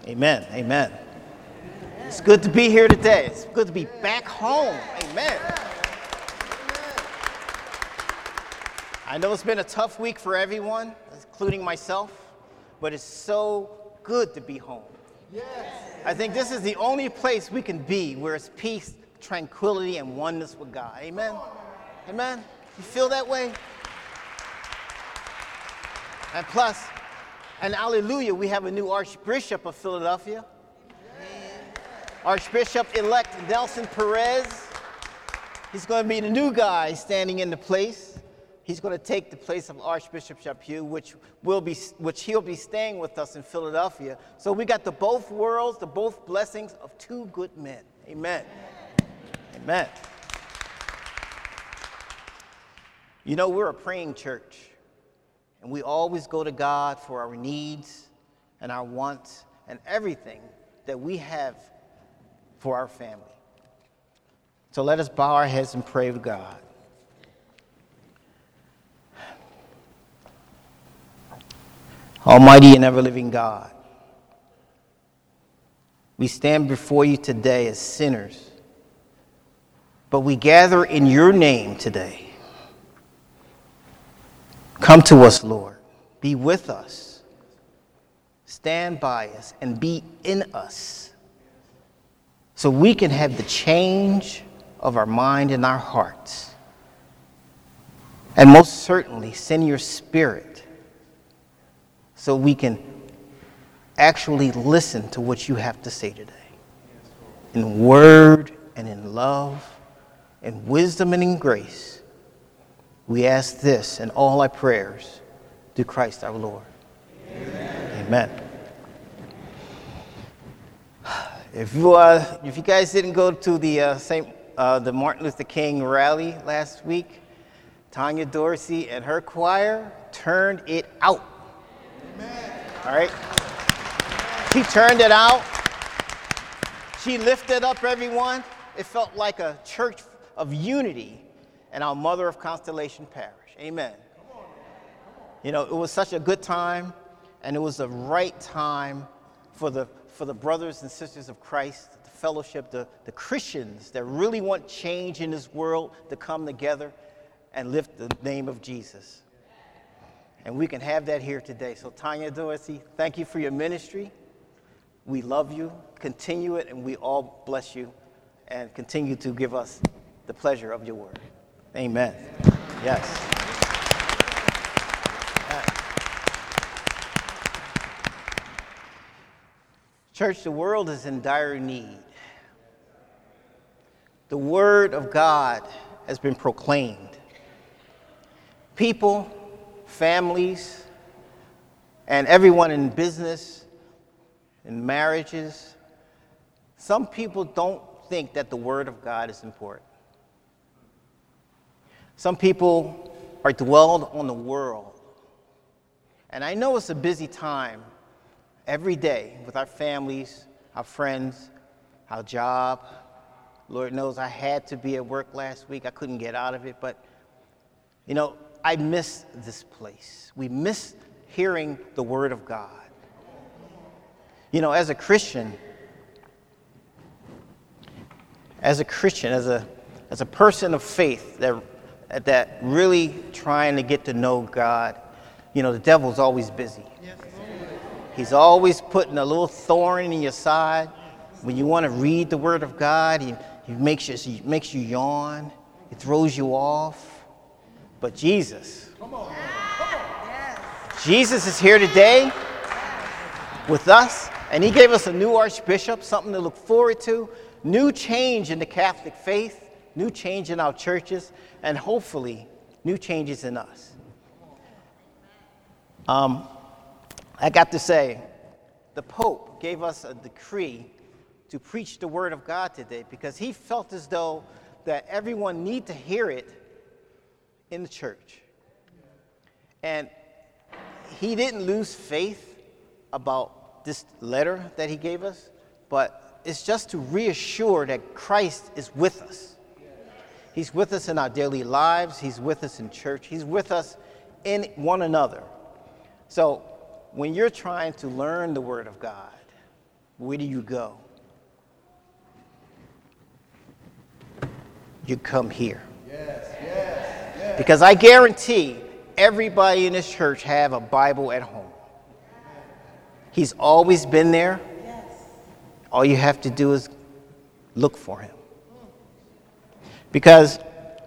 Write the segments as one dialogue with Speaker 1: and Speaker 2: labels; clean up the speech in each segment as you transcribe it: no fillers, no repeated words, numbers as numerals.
Speaker 1: Amen. Amen. It's good to be here today. It's good to be back home. Amen. I know it's been a tough week for everyone, including myself, but it's so good to be home. I think this is the only place we can be where it's peace, tranquility, and oneness with God. Amen. Amen. You feel that way? And plus, and hallelujah, we have a new Archbishop of Philadelphia. Archbishop-elect Nelson Perez. He's going to be the new guy standing in the place. He's going to take the place of Archbishop Chaput, which he'll be staying with us in Philadelphia. So we got the both worlds, the both blessings of two good men. Amen. Amen. You know, we're a praying church, and we always go to God for our needs and our wants and everything that we have for our family. So let us bow our heads and pray to God. Almighty and ever-living God, we stand before you today as sinners, but we gather in your name today. Come to us, Lord. Be with us. Stand by us and be in us so we can have the change of our mind and our hearts. And most certainly, send your Spirit so we can actually listen to what you have to say today. In word and in love, in wisdom and in grace, we ask this in all our prayers through Christ our Lord. Amen. Amen. If you guys didn't go to the Martin Luther King rally last week, Tanya Dorsey and her choir turned it out. Amen. All right? She turned it out. She lifted up everyone. It felt like a church of unity in our Mother of Constellation Parish. Amen. You know, it was such a good time, and it was the right time for the brothers and sisters of Christ, the fellowship, the Christians that really want change in this world to come together and lift the name of Jesus. And we can have that here today. So Tanya Dorsey, thank you for your ministry. We love you. Continue it, and we all bless you and continue to give us the pleasure of your word. Amen. Yes. Church, the world is in dire need. The word of God has been proclaimed. People, families, and everyone in business, in marriages, some people don't think that the word of God is important. Some people are dwelled on the world. And I know it's a busy time every day with our families, our friends, our job. Lord knows I had to be at work last week. I couldn't get out of it. But, you know, I miss this place. We miss hearing the word of God. You know, as a Christian, as a person of faith that really trying to get to know God, you know, the devil's always busy. He's always putting a little thorn in your side. When you want to read the word of God, he makes you yawn. He throws you off. But Jesus, Jesus is here today with us, and he gave us a new archbishop, something to look forward to, new change in the Catholic faith, new change in our churches, and hopefully new changes in us. I got to say, the Pope gave us a decree to preach the word of God today because he felt as though that everyone need to hear it in the church. And he didn't lose faith about this letter that he gave us, but it's just to reassure that Christ is with us. He's with us in our daily lives. He's with us in church. He's with us in one another. So when you're trying to learn the word of God, where do you go? You come here. Yes. Because I guarantee everybody in this church have a Bible at home. He's always been there. All you have to do is look for him. Because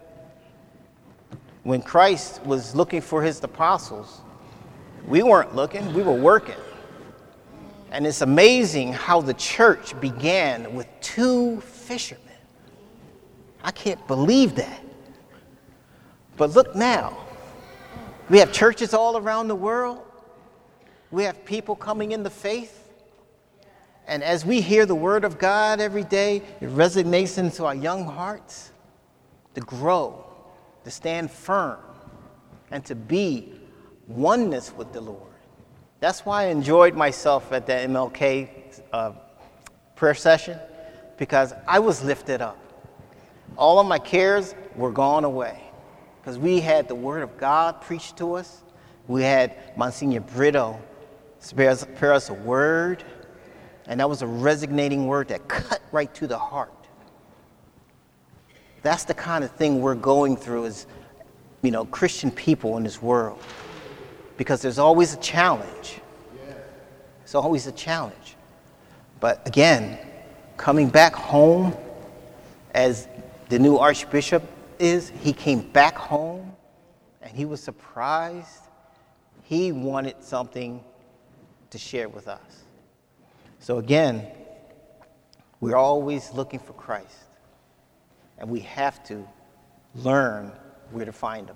Speaker 1: when Christ was looking for his apostles, we weren't looking, we were working. And it's amazing how the church began with 2 fishermen. I can't believe that. But look now. We have churches all around the world. We have people coming into faith. And as we hear the word of God every day, it resonates into our young hearts to grow, to stand firm, and to be oneness with the Lord. That's why I enjoyed myself at the MLK prayer session, because I was lifted up. All of my cares were gone away because we had the word of God preached to us. We had Monsignor Brito prepare us a word, and that was a resonating word that cut right to the heart. That's the kind of thing we're going through as, Christian people in this world, because there's always a challenge. It's always a challenge. But again, coming back home, as the new Archbishop is, he came back home and he was surprised. He wanted something to share with us. So again, we're always looking for Christ, and we have to learn where to find him.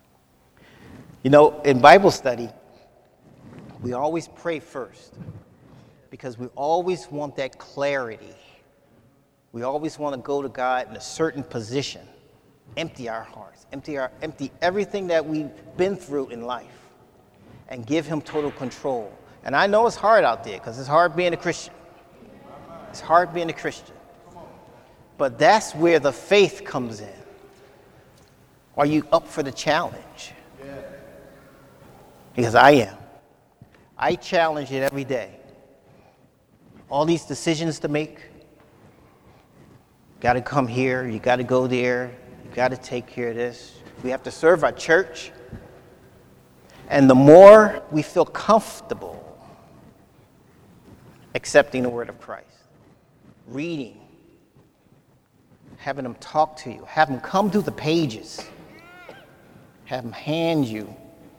Speaker 1: In Bible study, we always pray first because we always want that clarity. We always want to go to God in a certain position, empty our hearts, empty everything that we've been through in life, and give him total control. And I know it's hard out there because it's hard being a Christian. It's hard being a Christian. But that's where the faith comes in. Are you up for the challenge? Because I am. I challenge it every day. All these decisions to make. Got to come here, you got to go there, you got to take care of this. We have to serve our church. And the more we feel comfortable accepting the word of Christ, reading, having them talk to you, have them come through the pages, have them hand you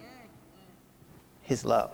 Speaker 1: his love.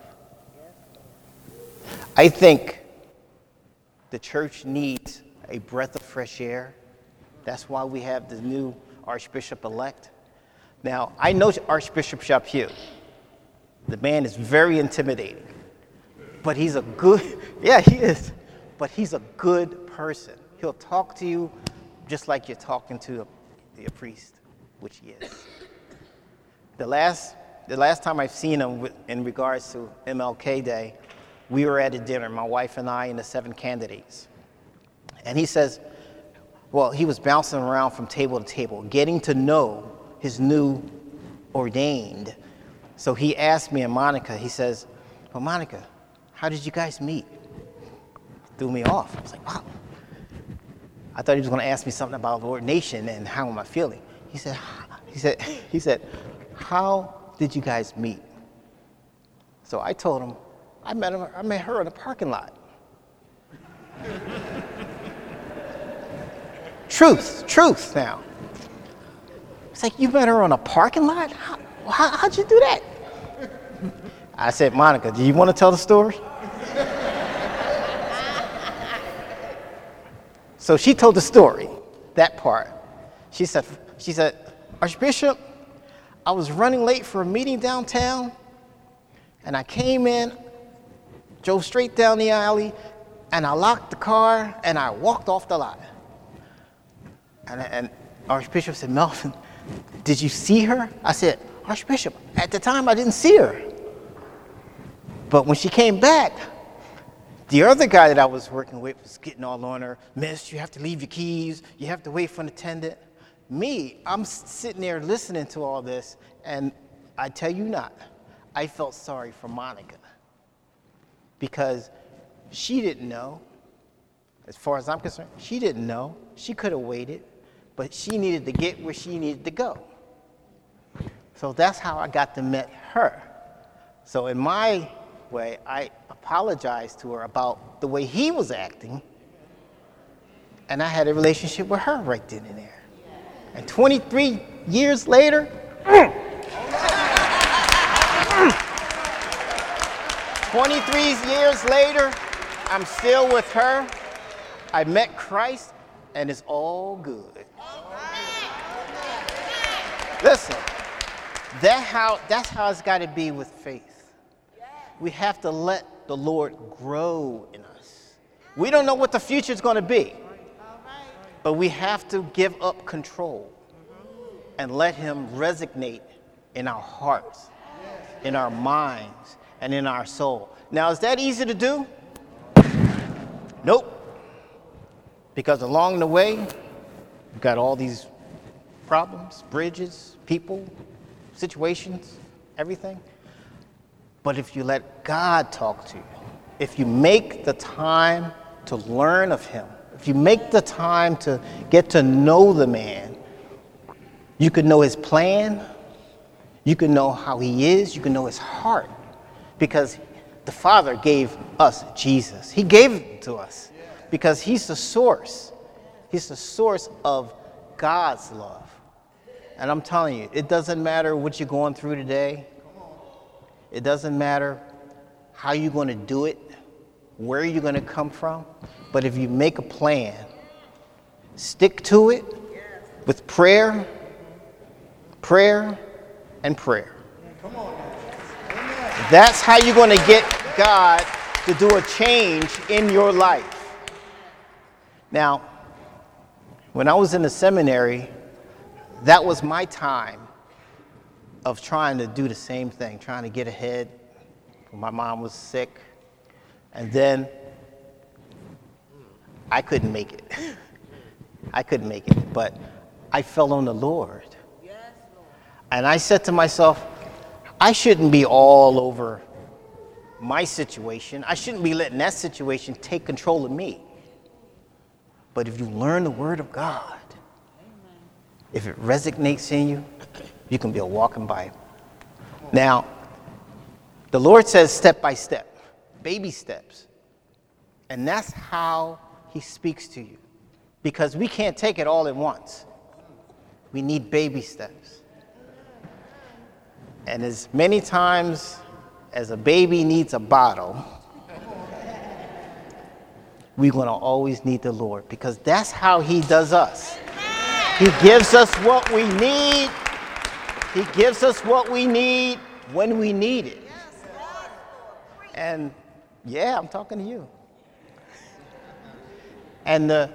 Speaker 1: I think the church needs a breath of fresh air. That's why we have the new Archbishop-elect. Now, I know Archbishop Chaput. The man is very intimidating, but he's a good, he is, but he's a good person. He'll talk to you just like you're talking to a priest, which he is. The last time I've seen him in regards to MLK Day, we were at a dinner, my wife and I and the 7 candidates. And he says, he was bouncing around from table to table, getting to know his new ordained. So he asked me and Monica, he says, well, Monica, how did you guys meet? Threw me off. I was like, wow. I thought he was going to ask me something about ordination and how am I feeling. He said, how did you guys meet? So I told him, I met her in the parking lot. Truth now. It's like, you met her on a parking lot? How'd you do that? I said, Monica, do you want to tell the story? So she told the story, that part. She said, Archbishop, I was running late for a meeting downtown, and I came in, drove straight down the alley, and I locked the car, and I walked off the lot. And Archbishop said, Melvin, did you see her? I said, Archbishop, at the time I didn't see her. But when she came back, the other guy that I was working with was getting all on her. Miss, you have to leave your keys. You have to wait for an attendant. Me, I'm sitting there listening to all this, and I tell you not, I felt sorry for Monica because she didn't know As far as I'm concerned, she didn't know. She could have waited, but she needed to get where she needed to go. So that's how I got to meet her. So in my way, I apologized to her about the way he was acting, and I had a relationship with her right then and there. And 23 years later, 23 years later, I'm still with her. I met Christ, and it's all good. Listen, that's how it's got to be with faith. We have to let the Lord grow in us. We don't know what the future is going to be, but we have to give up control and let him resonate in our hearts, in our minds, and in our soul. Now, is that easy to do? Nope. Because along the way, we've got all these problems, bridges, people, situations, everything. But if you let God talk to you, if you make the time to learn of him, if you make the time to get to know the man, you can know his plan, you can know how he is, you can know his heart. Because the Father gave us Jesus. He gave it to us because he's the source. He's the source of God's love. And I'm telling you, it doesn't matter what you're going through today. It doesn't matter how you're going to do it, where you're going to come from. But if you make a plan, stick to it with prayer, and prayer. That's how you're going to get God to do a change in your life. Now, when I was in the seminary, that was my time of trying to do the same thing, trying to get ahead when my mom was sick. And then I couldn't make it. But I fell on the Lord. And I said to myself, I shouldn't be all over my situation. I shouldn't be letting that situation take control of me. But if you learn the Word of God, if it resonates in you, you can be a walking Bible. Now, the Lord says step by step, baby steps. And that's how he speaks to you. Because we can't take it all at once. We need baby steps. And as many times as a baby needs a bottle, we're going to always need the Lord, because that's how he does us. He gives us what we need. He gives us what we need when we need it. And yeah, I'm talking to you. And the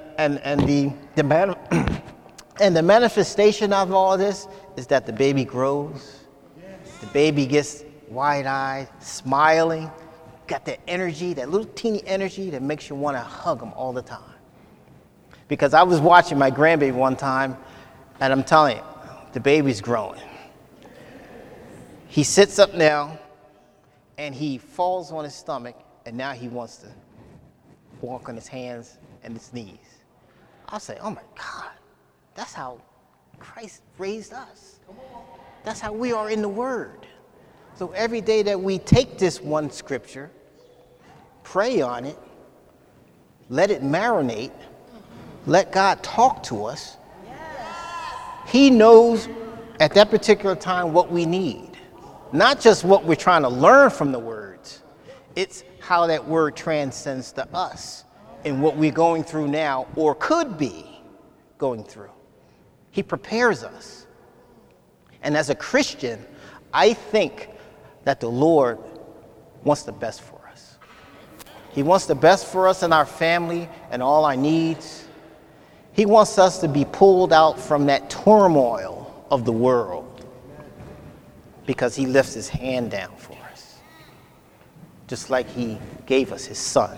Speaker 1: manifestation of all this is that the baby grows. The baby gets wide-eyed, smiling, got that energy, that little teeny energy that makes you want to hug them all the time. Because I was watching my grandbaby one time, and I'm telling you, the baby's growing. He sits up now, and he falls on his stomach, and now he wants to walk on his hands and his knees. I'll say, oh my God, that's how Christ raised us. That's how we are in the Word. So every day that we take this one scripture, pray on it, let it marinate, let God talk to us. He knows at that particular time what we need. Not just what we're trying to learn from the words. It's how that word transcends to us in what we're going through now or could be going through. He prepares us. And as a Christian, I think that the Lord wants the best for us. He wants the best for us and our family and all our needs. He wants us to be pulled out from that turmoil of the world because he lifts his hand down for us, just like he gave us his son.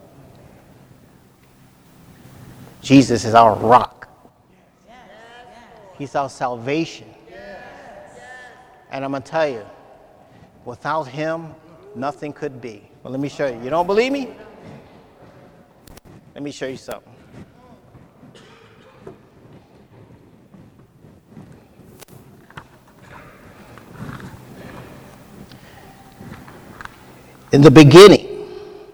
Speaker 1: Jesus is our rock. He's our salvation. And I'm going to tell you, without him, nothing could be. Well, let me show you. You don't believe me? Let me show you something. In the beginning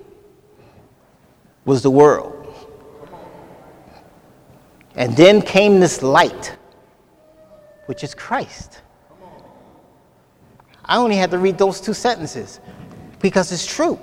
Speaker 1: was the world. And then came this light, which is Christ. I only had to read those 2 sentences because it's true.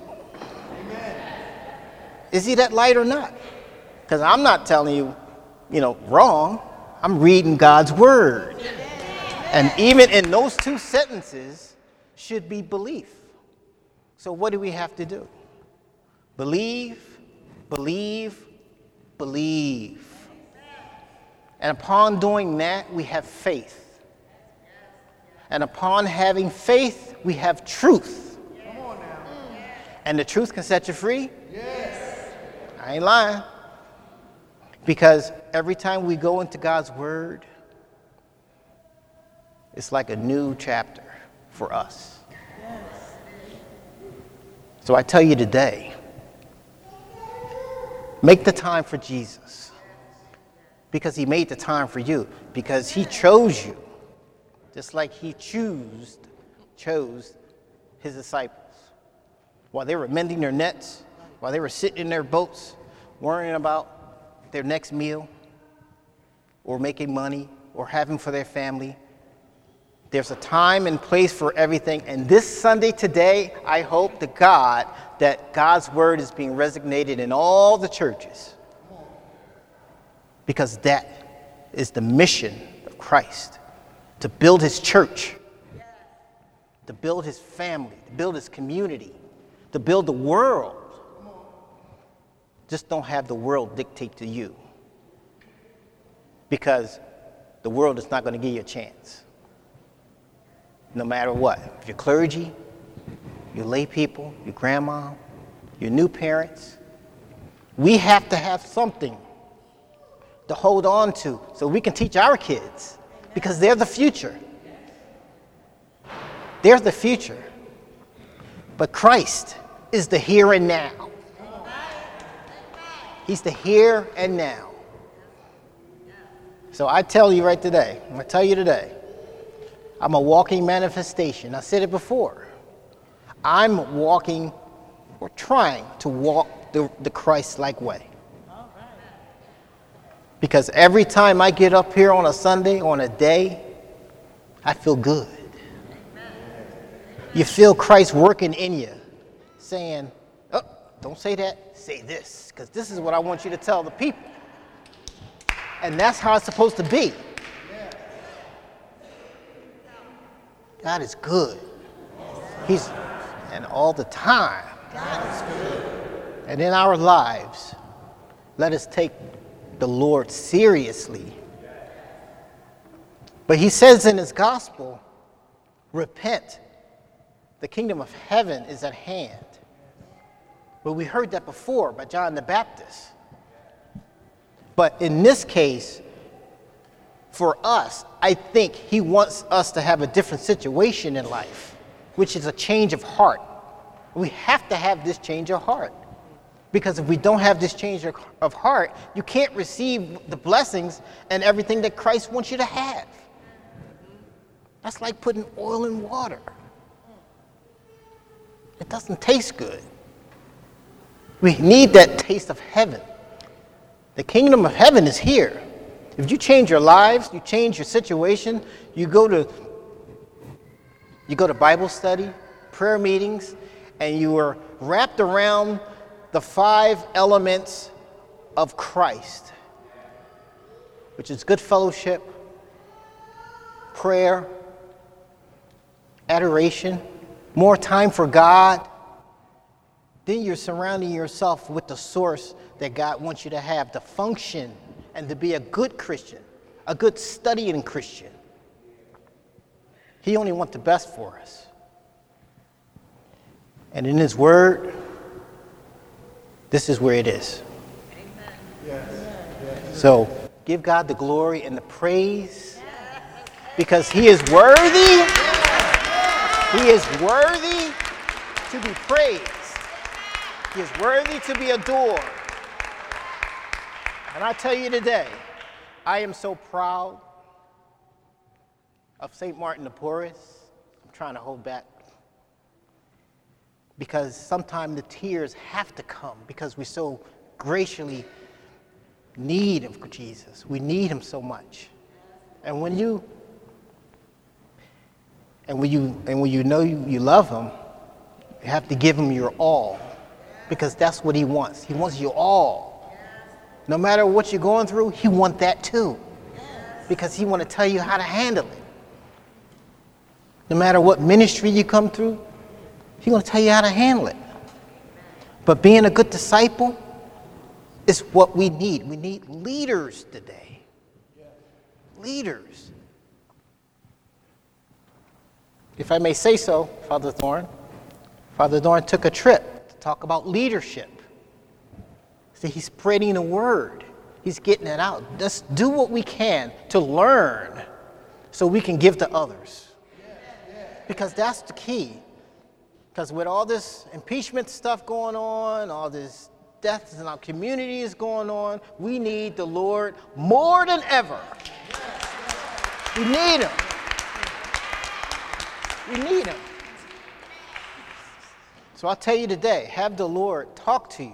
Speaker 1: Is he that light or not? Because I'm not telling you, wrong. I'm reading God's word. And even in those 2 sentences should be belief. So what do we have to do? Believe, believe, believe. And upon doing that, we have faith. And upon having faith, we have truth. And the truth can set you free? Yes. I ain't lying. Because every time we go into God's word, it's like a new chapter for us. Yes. So I tell you today, make the time for Jesus. Because he made the time for you. Because he chose you. Just like he chose his disciples. While they were mending their nets, while they were sitting in their boats, worrying about their next meal, or making money, or having for their family. There's a time and place for everything. And this Sunday today, I hope to God that God's word is being resonated in all the churches. Because that is the mission of Christ. To build his church. To build his family. To build his community. To build the world. Just don't have the world dictate to you. Because the world is not going to give you a chance. No matter what. If you're clergy, your lay people, your grandma, your new parents, we have to have something to hold on to so we can teach our kids. Because they're the future. They're the future. But Christ is the here and now. He's the here and now. So I tell you right today, I'm going to tell you today, I'm a walking manifestation. I said it before. I'm walking or trying to walk the Christ-like way. Because every time I get up here on a Sunday, on a day, I feel good. You feel Christ working in you, saying, oh, don't say that, say this, because this is what I want you to tell the people. And that's how it's supposed to be. God is good. And all the time. God is good. And in our lives, let us take the Lord seriously. But he says in his gospel, repent. The kingdom of heaven is at hand. But we heard that before by John the Baptist. But in this case, for us, I think he wants us to have a different situation in life, which is a change of heart. We have to have this change of heart. Because if we don't have this change of heart, you can't receive the blessings and everything that Christ wants you to have. That's like putting oil in water. It doesn't taste good. We need that taste of heaven. The kingdom of heaven is here. If you change your lives, you change your situation, you go to Bible study, prayer meetings, and you are wrapped around the 5 elements of Christ, which is good fellowship, prayer, adoration, more time for God, then you're surrounding yourself with the source that God wants you to have to function and to be a good Christian, a good studying Christian. He only wants the best for us. And in his word, this is where it is. Amen. Yes. So give God the glory and the praise because he is worthy. He is worthy to be praised. He is worthy to be adored. And I tell you today, I am so proud of St. Martin de Porres. I'm trying to hold back because sometimes the tears have to come because we so graciously need him for Jesus. We need him so much. And when you know you love him, you have to give him your all because that's what he wants. He wants you all. No matter what you're going through, he wants that too because he wants to tell you how to handle it. No matter what ministry you come through, he's going to tell you how to handle it. But being a good disciple is what we need. We need leaders today. Leaders. If I may say so, Father Thorne took a trip to talk about leadership. See, he's spreading the word. He's getting it out. Let's do what we can to learn so we can give to others. Because that's the key. Because with all this impeachment stuff going on, all this deaths in our community is going on, we need the Lord more than ever. We need him. We need him. So I'll tell you today, have the Lord talk to you.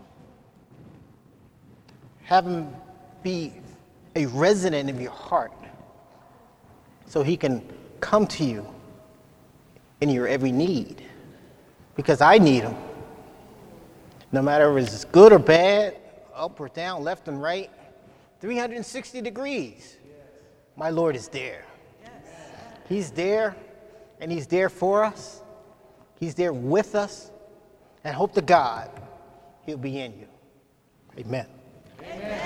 Speaker 1: Have him be a resident of your heart so he can come to you in your every need. Because I need him. No matter if it's good or bad, up or down, left and right, 360 degrees, my Lord is there. He's there, and he's there for us. He's there with us, and hope to God he'll be in you. Amen. Amen.